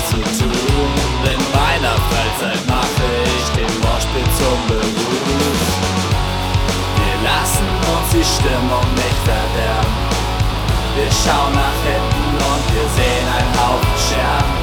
nichts zu tun. In meiner Freizeit mache ich den Moshpit zum Beruf. Wir lassen uns die Stimmung nicht verderben. Wir schauen nach hinten und wir sehen einen Haufen Scherben.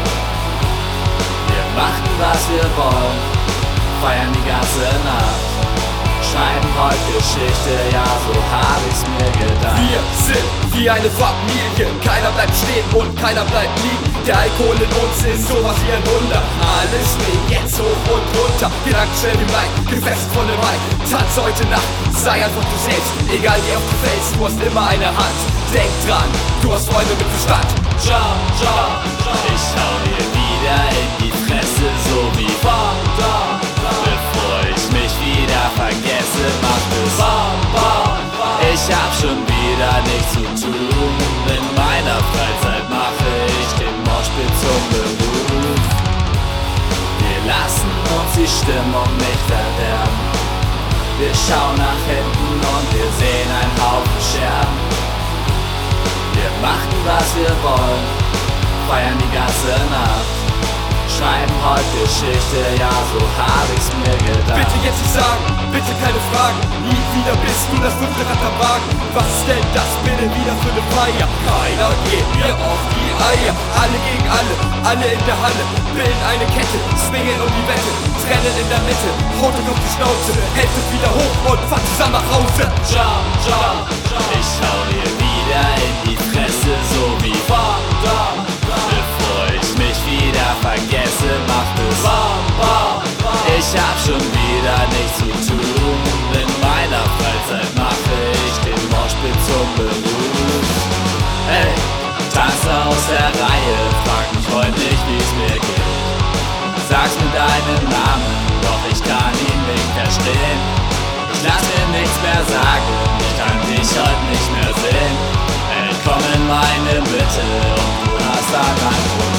Wir machen was wir wollen, feiern die ganze Nacht, schreiben heute Geschichte, ja so hab ich's mir gedacht. Wir sind wie eine Familie, keiner bleibt stehen und keiner bleibt liegen. Der Alkohol in uns ist sowas wie ein Wunder. Alles schwingt jetzt hoch und runter, Gedanken schnell wie Wein, gefesselt von dem Wein. Tanz heute Nacht, sei einfach du selbst, egal wie oft du fällst, du hast immer eine Hand. Denk dran, du hast Freunde mit Verstand. Ciao, ciao, ciao. Ich hau dir wieder in die Fresse, so wie bam, bam, bam. Bevor ich mich wieder vergesse, macht es bam, bam, bam. Ich hab schon wieder nichts zu tun. In meiner Freizeit mache ich den Moshpit zum Beruf. Wir lassen uns die Stimmung nicht verderben. Wir schauen nach hinten und wir sehen einen Haufen Scherben. Wir machen was wir wollen, feiern die ganze Nacht, schreiben heute Geschichte, ja so hab ich's mir gedacht. Bitte jetzt nicht sagen, bitte keine Fragen, nie wieder bist du das 5. Rad am Wagen. Was ist denn das bitte wieder für eine Feier? Keiner geht mir auf die Eier. Alle gegen alle in der Halle, bilden eine Kette, swingen um die Wette, trennen in der Mitte, haut euch auf die Schnauze, hält es wieder hoch und fahrt zusammen nach Hause. Jump, jump, jump. Ich hau dir wieder in die Fresse, so wie bam, bam, bam. Bevor ich mich wieder vergesse, macht es bam, bam, bam. Ich hab schon wieder nichts zu tun. In meiner Freizeit mache ich den Moshpit zum Beruf. Hey, Tanzer aus der Reihe, frag mich heute nicht, wie's mir geht. Sag's mit deinem Namen, doch ich kann ihn nicht verstehen. Ich lass mir nichts mehr sagen, ich kann dich heute nicht mehr sehen. Hey, komm in meine Mitte und du hast daran